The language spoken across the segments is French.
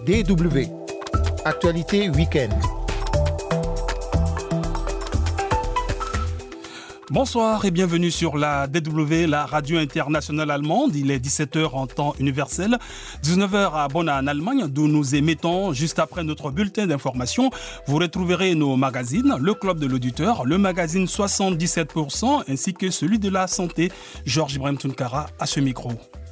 DW. Actualité week-end. Bonsoir et bienvenue sur la DW, la radio internationale allemande. Il est 17h en temps universel, 19h à Bonn en Allemagne, d'où nous émettons juste après notre bulletin d'information. Vous retrouverez nos magazines, le Club de l'Auditeur, le magazine 77%, ainsi que celui de la santé. Georges Ibrahim Tounkara à ce micro.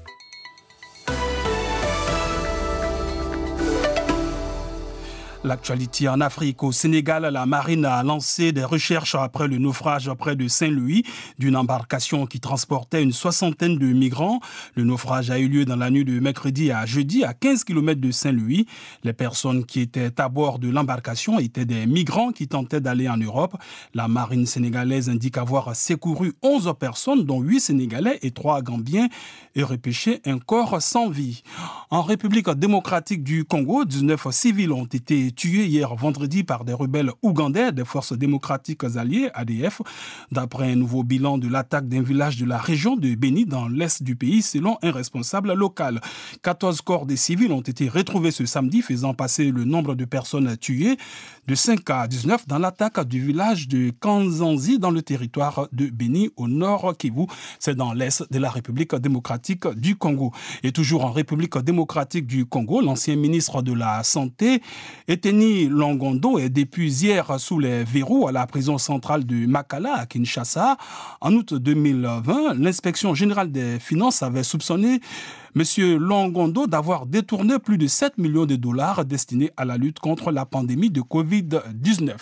L'actualité en Afrique. Au Sénégal, la marine a lancé des recherches après le naufrage près de Saint-Louis d'une embarcation qui transportait une soixantaine de migrants. Le naufrage a eu lieu dans la nuit de mercredi à jeudi à 15 km de Saint-Louis. Les personnes qui étaient à bord de l'embarcation étaient des migrants qui tentaient d'aller en Europe. La marine sénégalaise indique avoir secouru 11 personnes, dont 8 Sénégalais et 3 Gambiens, et repêché un corps sans vie. En République démocratique du Congo, 19 civils ont été tués hier vendredi par des rebelles ougandais des forces démocratiques alliées, ADF, d'après un nouveau bilan de l'attaque d'un village de la région de Beni dans l'est du pays, selon un responsable local. 14 corps des civils ont été retrouvés ce samedi, faisant passer le nombre de personnes tuées de 5 à 19 dans l'attaque du village de Kanzanzi dans le territoire de Beni au nord Kivu. C'est dans l'est de la République démocratique du Congo. Et toujours en République démocratique du Congo, l'ancien ministre de la Santé, Eteni Longondo, est depuis hier sous les verrous à la prison centrale de Makala à Kinshasa. En août 2020, l'inspection générale des finances avait soupçonné M. Longondo d'avoir détourné plus de 7 millions de dollars destinés à la lutte contre la pandémie de Covid-19.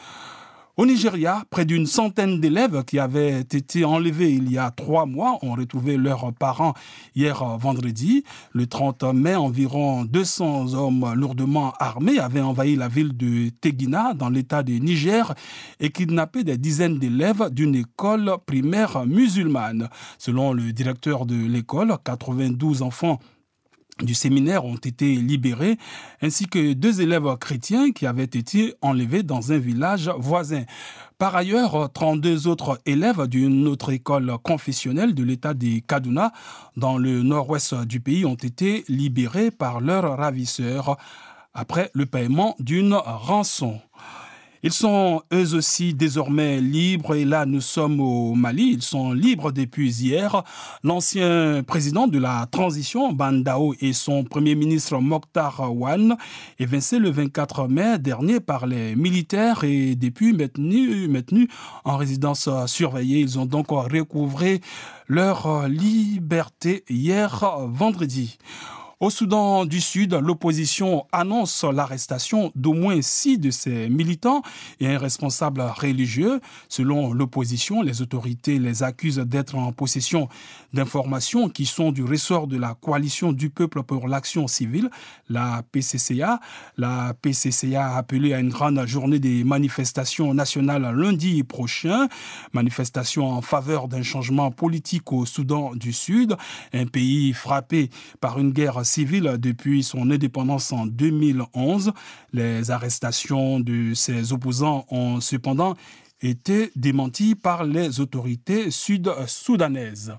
Au Nigeria, près d'une centaine d'élèves qui avaient été enlevés il y a 3 mois ont retrouvé leurs parents hier vendredi. Le 30 mai, environ 200 hommes lourdement armés avaient envahi la ville de Tegina dans l'état de Niger et kidnappé des dizaines d'élèves d'une école primaire musulmane. Selon le directeur de l'école, 92 enfants du séminaire ont été libérés, ainsi que 2 élèves chrétiens qui avaient été enlevés dans un village voisin. Par ailleurs, 32 autres élèves d'une autre école confessionnelle de l'état de Kaduna, dans le nord-ouest du pays, ont été libérés par leurs ravisseurs après le paiement d'une rançon. Ils sont eux aussi désormais libres et là nous sommes au Mali, ils sont libres depuis hier. L'ancien président de la transition, Bandao, et son premier ministre Mokhtar Ouane évincés le 24 mai dernier par les militaires et depuis maintenus en résidence surveillée. Ils ont donc recouvré leur liberté hier vendredi. Au Soudan du Sud, l'opposition annonce l'arrestation d'au moins 6 de ses militants et un responsable religieux. Selon l'opposition, les autorités les accusent d'être en possession d'informations qui sont du ressort de la Coalition du peuple pour l'action civile, la PCCA. La PCCA a appelé à une grande journée des manifestations nationales lundi prochain. Manifestations en faveur d'un changement politique au Soudan du Sud, un pays frappé par une guerre civile depuis son indépendance en 2011. Les arrestations de ses opposants ont cependant été démenties par les autorités sud-soudanaises.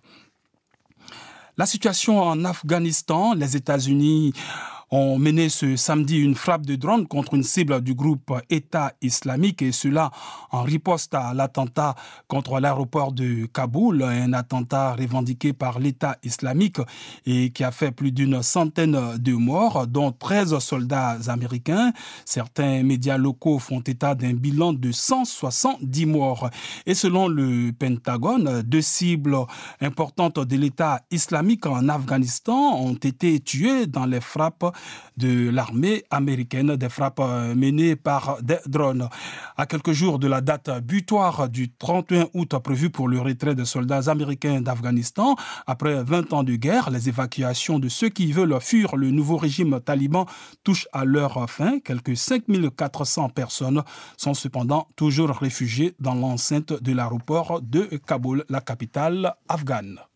La situation en Afghanistan, les États-Unis ont mené ce samedi une frappe de drone contre une cible du groupe État islamique et cela en riposte à l'attentat contre l'aéroport de Kaboul, un attentat revendiqué par l'État islamique et qui a fait plus d'une centaine de morts, dont 13 soldats américains. Certains médias locaux font état d'un bilan de 170 morts. Et selon le Pentagone, 2 cibles importantes de l'État islamique en Afghanistan ont été tuées dans les frappes de l'armée américaine, des frappes menées par des drones. À quelques jours de la date butoir du 31 août prévue pour le retrait des soldats américains d'Afghanistan, après 20 ans de guerre, les évacuations de ceux qui veulent fuir le nouveau régime taliban touchent à leur fin. Quelques 5400 personnes sont cependant toujours réfugiées dans l'enceinte de l'aéroport de Kaboul, la capitale afghane.